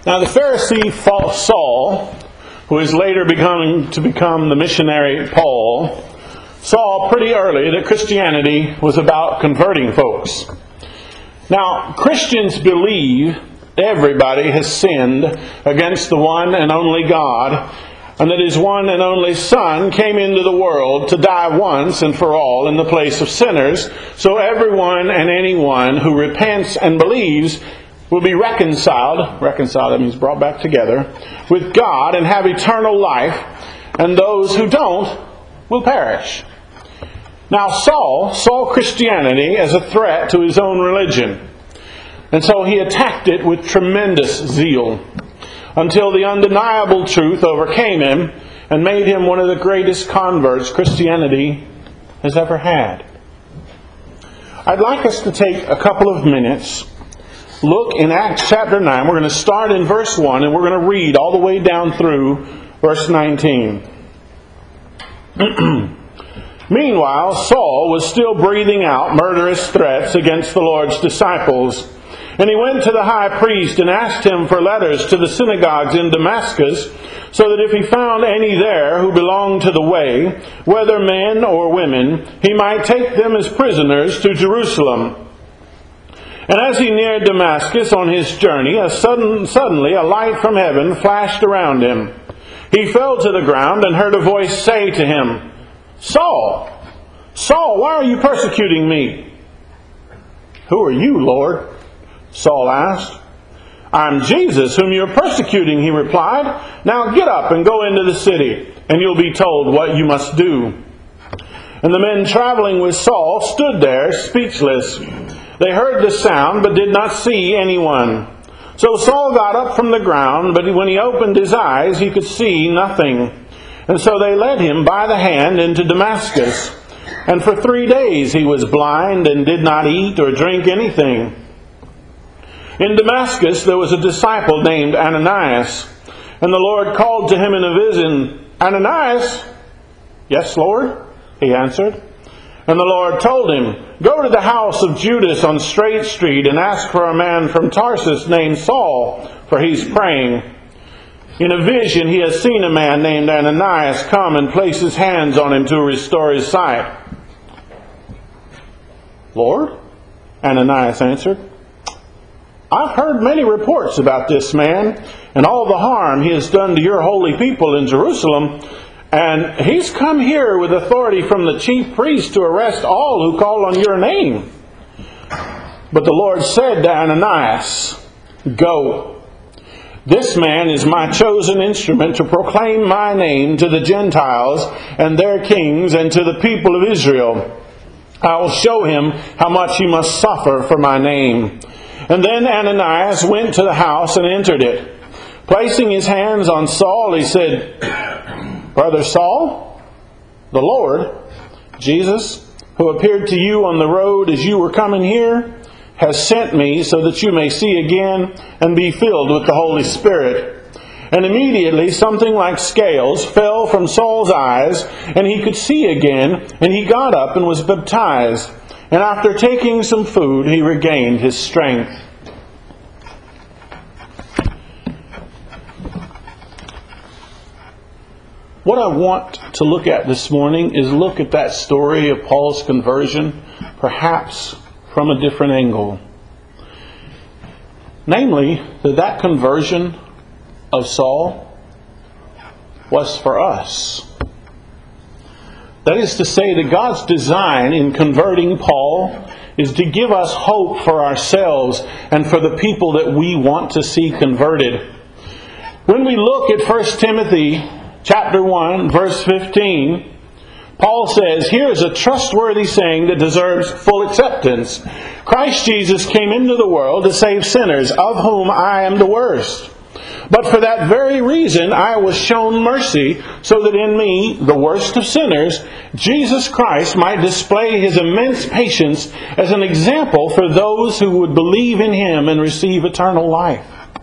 Now the Pharisee Saul, who is later to become the missionary Paul, saw pretty early that Christianity was about converting folks. Now, Christians believe everybody has sinned against the one and only God, and that His one and only Son came into the world to die once and for all in the place of sinners, so everyone and anyone who repents and believes will be reconciled, that means brought back together, with God and have eternal life, and those who don't will perish. Now Saul saw Christianity as a threat to his own religion, and so he attacked it with tremendous zeal, until the undeniable truth overcame him and made him one of the greatest converts Christianity has ever had. I'd like us to take a couple of minutes, look in Acts chapter 9. We're going to start in verse 1 and we're going to read all the way down through verse 19. Meanwhile, Saul was still breathing out murderous threats against the Lord's disciples. And he went to the high priest and asked him for letters to the synagogues in Damascus, so that if he found any there who belonged to the way, whether men or women, he might take them as prisoners to Jerusalem. And as he neared Damascus on his journey, suddenly a light from heaven flashed around him. He fell to the ground and heard a voice say to him, "Saul, Saul, why are you persecuting me?" "Who are you, Lord?" Saul asked. "I'm Jesus, whom you are persecuting," he replied. "Now get up and go into the city, and you'll be told what you must do." And the men traveling with Saul stood there speechless. They heard the sound, but did not see anyone. So Saul got up from the ground, but when he opened his eyes, he could see nothing. And so they led him by the hand into Damascus. And for 3 days he was blind and did not eat or drink anything. In Damascus there was a disciple named Ananias. And the Lord called to him in a vision, "Ananias?" "Yes, Lord," he answered. And the Lord told him, "Go to the house of Judas on Straight Street and ask for a man from Tarsus named Saul, for he's praying. In a vision he has seen a man named Ananias come and place his hands on him to restore his sight." "Lord," Ananias answered, "I've heard many reports about this man and all the harm he has done to your holy people in Jerusalem. And he's come here with authority from the chief priest to arrest all who call on your name." But the Lord said to Ananias, "Go. This man is my chosen instrument to proclaim my name to the Gentiles and their kings and to the people of Israel. I will show him how much he must suffer for my name." And then Ananias went to the house and entered it. Placing his hands on Saul, he said, "Brother Saul, the Lord, Jesus, who appeared to you on the road as you were coming here, has sent me so that you may see again and be filled with the Holy Spirit." And immediately something like scales fell from Saul's eyes, and he could see again, and he got up and was baptized. And after taking some food, he regained his strength. What I want to look at this morning is look at that story of Paul's conversion, perhaps from a different angle. Namely, that conversion of Saul was for us. That is to say that God's design in converting Paul is to give us hope for ourselves and for the people that we want to see converted. When we look at 1 Timothy chapter 1, verse 15, Paul says, "Here is a trustworthy saying that deserves full acceptance. Christ Jesus came into the world to save sinners, of whom I am the worst. But for that very reason I was shown mercy, so that in me, the worst of sinners, Jesus Christ might display His immense patience as an example for those who would believe in Him and receive eternal life."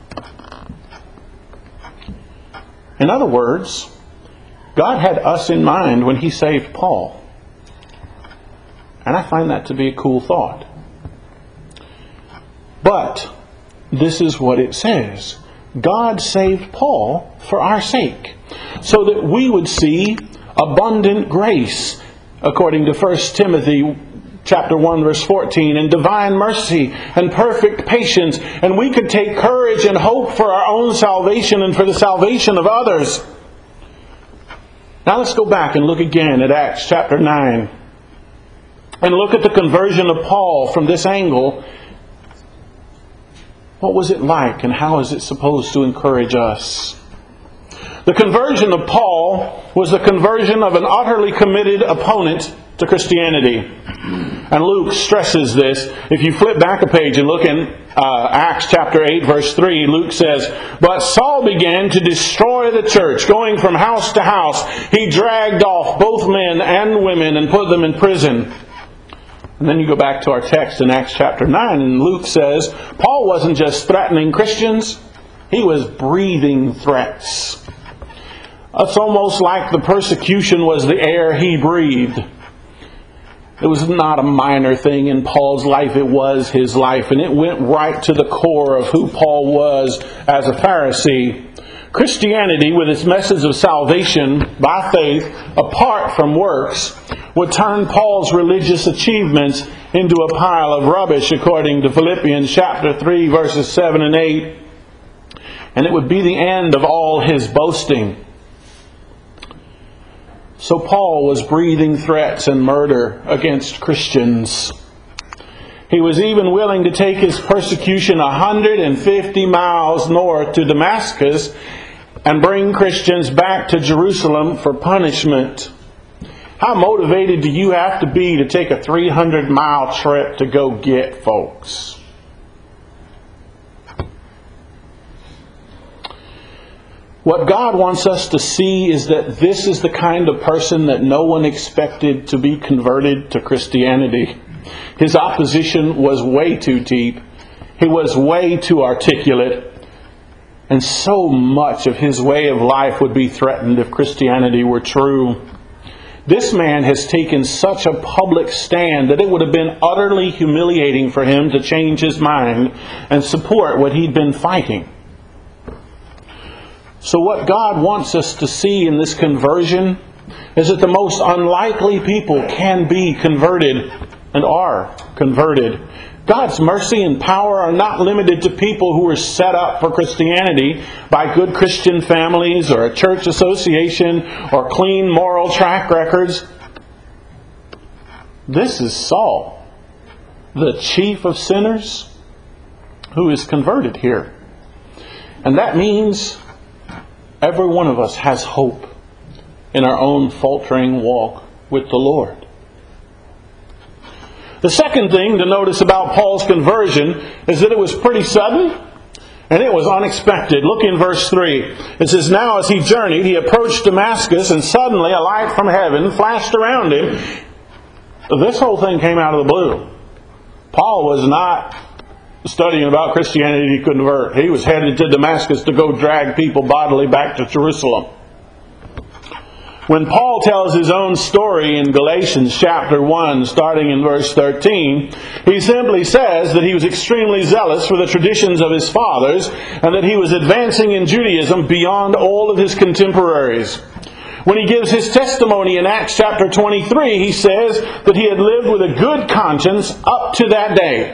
In other words, God had us in mind when He saved Paul. And I find that to be a cool thought. But this is what it says. God saved Paul for our sake, so that we would see abundant grace, according to 1 Timothy chapter 1, verse 14, and divine mercy and perfect patience, and we could take courage and hope for our own salvation and for the salvation of others. Now let's go back and look again at Acts chapter 9 and look at the conversion of Paul from this angle. What was it like, and how is it supposed to encourage us? The conversion of Paul was the conversion of an utterly committed opponent to Christianity. And Luke stresses this. If you flip back a page and look in Acts chapter 8, verse 3, Luke says, "But Saul began to destroy the church. Going from house to house, he dragged off both men and women and put them in prison." And then you go back to our text in Acts chapter 9, and Luke says, Paul wasn't just threatening Christians, he was breathing threats. It's almost like the persecution was the air he breathed. It was not a minor thing in Paul's life, it was his life, and it went right to the core of who Paul was as a Pharisee. Christianity, with its message of salvation by faith, apart from works, would turn Paul's religious achievements into a pile of rubbish, according to Philippians chapter 3, verses 7 and 8. And it would be the end of all his boasting. So Paul was breathing threats and murder against Christians. He was even willing to take his persecution 150 miles north to Damascus and bring Christians back to Jerusalem for punishment. How motivated do you have to be to take a 300-mile trip to go get folks? What God wants us to see is that this is the kind of person that no one expected to be converted to Christianity. His opposition was way too deep. He was way too articulate. And so much of his way of life would be threatened if Christianity were true. This man has taken such a public stand that it would have been utterly humiliating for him to change his mind and support what he'd been fighting. So what God wants us to see in this conversion is that the most unlikely people can be converted and are converted. God's mercy and power are not limited to people who are set up for Christianity by good Christian families or a church association or clean moral track records. This is Saul, the chief of sinners, who is converted here. And that means every one of us has hope in our own faltering walk with the Lord. The second thing to notice about Paul's conversion is that it was pretty sudden and it was unexpected. Look in verse 3. It says, "Now as he journeyed, he approached Damascus, and suddenly a light from heaven flashed around him." This whole thing came out of the blue. Paul was not studying about Christianity to convert. He was headed to Damascus to go drag people bodily back to Jerusalem. When Paul tells his own story in Galatians chapter 1, starting in verse 13, he simply says that he was extremely zealous for the traditions of his fathers and that he was advancing in Judaism beyond all of his contemporaries. When he gives his testimony in Acts chapter 23, he says that he had lived with a good conscience up to that day.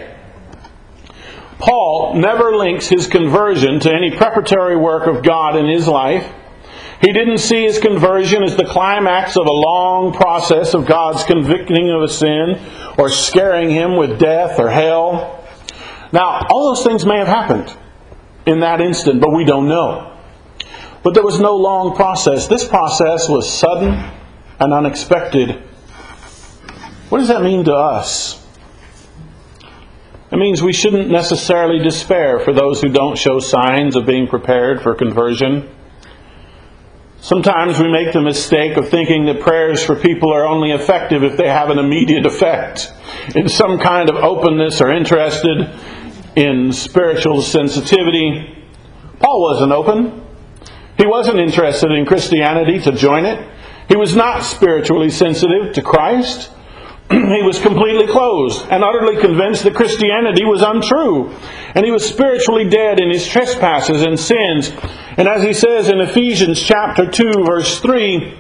Paul never links his conversion to any preparatory work of God in his life. He didn't see his conversion as the climax of a long process of God's convicting of a sin or scaring him with death or hell. Now, all those things may have happened in that instant, but we don't know. But there was no long process. This process was sudden and unexpected. What does that mean to us? It means we shouldn't necessarily despair for those who don't show signs of being prepared for conversion. Sometimes we make the mistake of thinking that prayers for people are only effective if they have an immediate effect in some kind of openness or interested in spiritual sensitivity. Paul wasn't open. He wasn't interested in Christianity to join it. He was not spiritually sensitive to Christ. He was completely closed and utterly convinced that Christianity was untrue. And he was spiritually dead in his trespasses and sins. And as he says in Ephesians chapter 2, verse 3,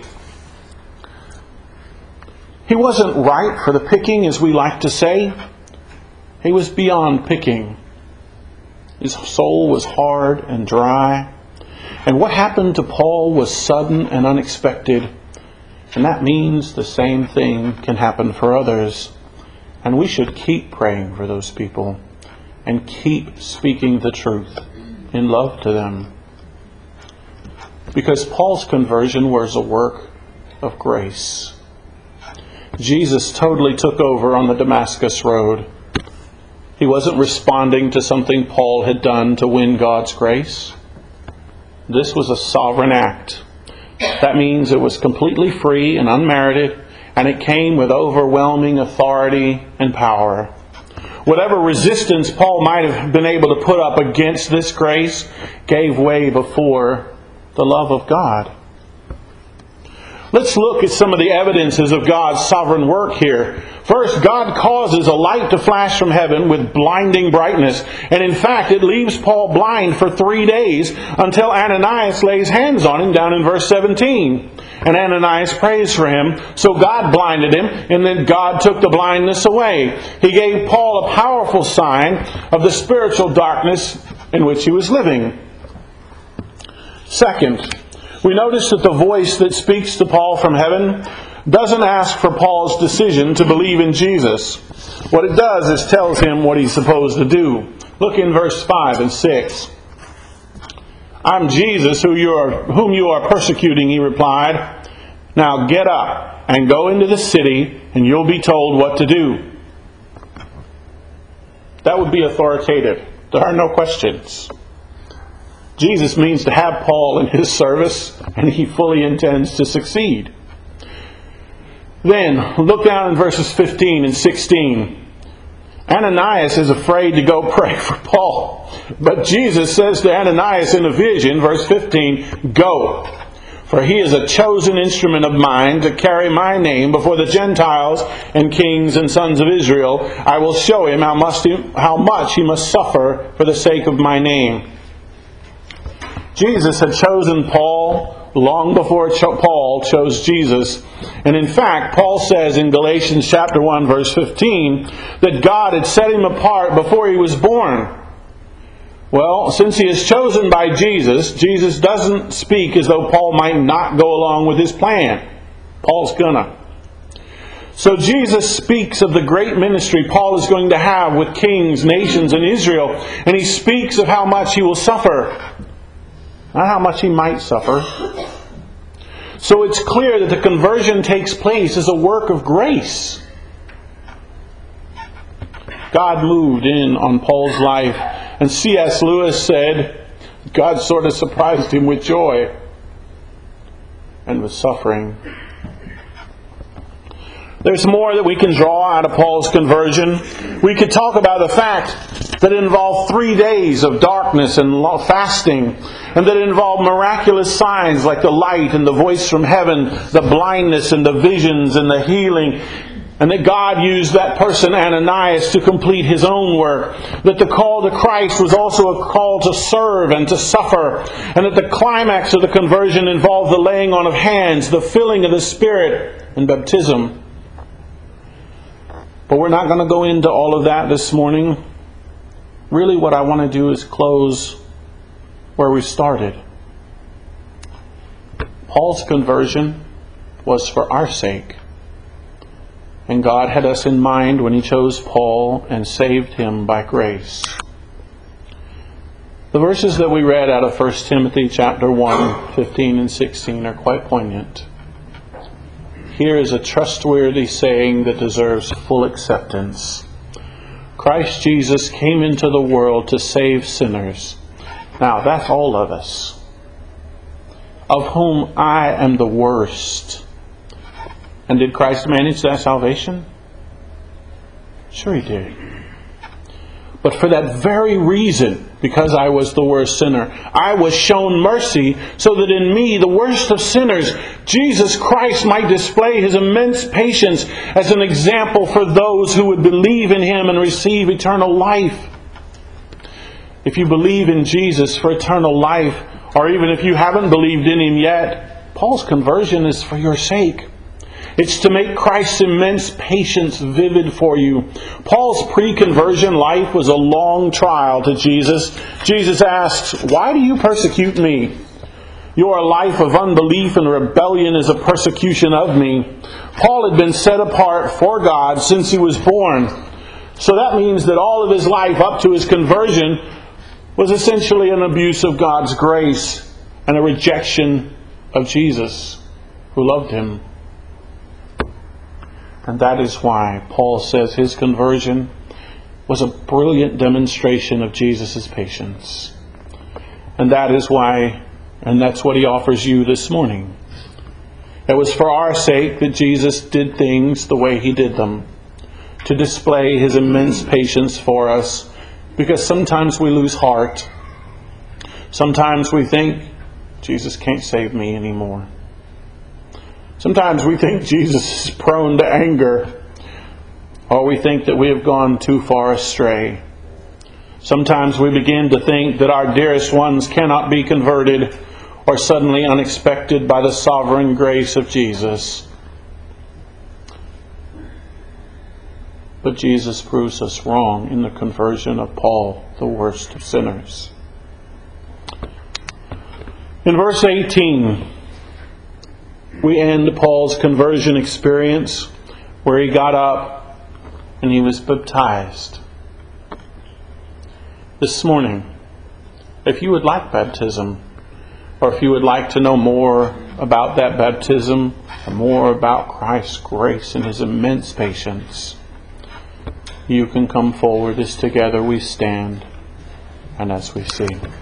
he wasn't ripe for the picking, as we like to say. He was beyond picking. His soul was hard and dry. And what happened to Paul was sudden and unexpected. And that means the same thing can happen for others. And we should keep praying for those people and keep speaking the truth in love to them. Because Paul's conversion was a work of grace. Jesus totally took over on the Damascus road. He wasn't responding to something Paul had done to win God's grace. This was a sovereign act. That means it was completely free and unmerited, and it came with overwhelming authority and power. Whatever resistance Paul might have been able to put up against this grace gave way before the love of God. Let's look at some of the evidences of God's sovereign work here. First, God causes a light to flash from heaven with blinding brightness. And in fact, it leaves Paul blind for 3 days until Ananias lays hands on him down in verse 17. And Ananias prays for him. So God blinded him, and then God took the blindness away. He gave Paul a powerful sign of the spiritual darkness in which he was living. Second, we notice that the voice that speaks to Paul from heaven doesn't ask for Paul's decision to believe in Jesus. What it does is tells him what he's supposed to do. Look in verse 5 and 6. I'm Jesus whom you are persecuting, he replied. Now get up and go into the city, and you'll be told what to do. That would be authoritative. There are no questions. Jesus means to have Paul in his service, and he fully intends to succeed. Then, look down in verses 15 and 16. Ananias is afraid to go pray for Paul. But Jesus says to Ananias in a vision, verse 15, "Go, for he is a chosen instrument of mine to carry my name before the Gentiles and kings and sons of Israel. I will show him how much he must suffer for the sake of my name." Jesus had chosen Paul long before Paul chose Jesus. And in fact, Paul says in Galatians chapter 1, verse 15, that God had set him apart before he was born. Well, since he is chosen by Jesus, Jesus doesn't speak as though Paul might not go along with his plan. Paul's gonna. So Jesus speaks of the great ministry Paul is going to have with kings, nations, and Israel. And he speaks of how much he will suffer. Not how much he might suffer. So it's clear that the conversion takes place as a work of grace. God moved in on Paul's life. And C.S. Lewis said, God sort of surprised him with joy and with suffering. There's more that we can draw out of Paul's conversion. We could talk about the fact that it involved 3 days of darkness and fasting, and that it involved miraculous signs like the light and the voice from heaven, the blindness and the visions and the healing, and that God used that person Ananias to complete his own work. That the call to Christ was also a call to serve and to suffer, and that the climax of the conversion involved the laying on of hands, the filling of the Spirit, and baptism. But we're not going to go into all of that this morning. Really what I want to do is close where we started. Paul's conversion was for our sake. And God had us in mind when he chose Paul and saved him by grace. The verses that we read out of 1 Timothy chapter 1, 15 and 16 are quite poignant. Here is a trustworthy saying that deserves full acceptance. Christ Jesus came into the world to save sinners. Now, that's all of us. Of whom I am the worst. And did Christ manage that salvation? Sure he did. But for that very reason, because I was the worst sinner. I was shown mercy so that in me, the worst of sinners, Jesus Christ might display His immense patience as an example for those who would believe in Him and receive eternal life. If you believe in Jesus for eternal life, or even if you haven't believed in Him yet, Paul's conversion is for your sake. It's to make Christ's immense patience vivid for you. Paul's pre-conversion life was a long trial to Jesus. Jesus asks, "Why do you persecute me? Your life of unbelief and rebellion is a persecution of me." Paul had been set apart for God since he was born. So that means that all of his life up to his conversion was essentially an abuse of God's grace and a rejection of Jesus, who loved him. And that is why Paul says his conversion was a brilliant demonstration of Jesus' patience. And that is why, and that's what he offers you this morning. It was for our sake that Jesus did things the way He did them, to display His immense patience for us, because sometimes we lose heart. Sometimes we think, Jesus can't save me anymore. Sometimes we think Jesus is prone to anger, or we think that we have gone too far astray. Sometimes we begin to think that our dearest ones cannot be converted or suddenly unexpected by the sovereign grace of Jesus. But Jesus proves us wrong in the conversion of Paul, the worst of sinners. In verse 18, we end Paul's conversion experience where he got up and he was baptized. This morning, if you would like baptism, or if you would like to know more about that baptism, or more about Christ's grace and His immense patience, you can come forward as together we stand and as we sing.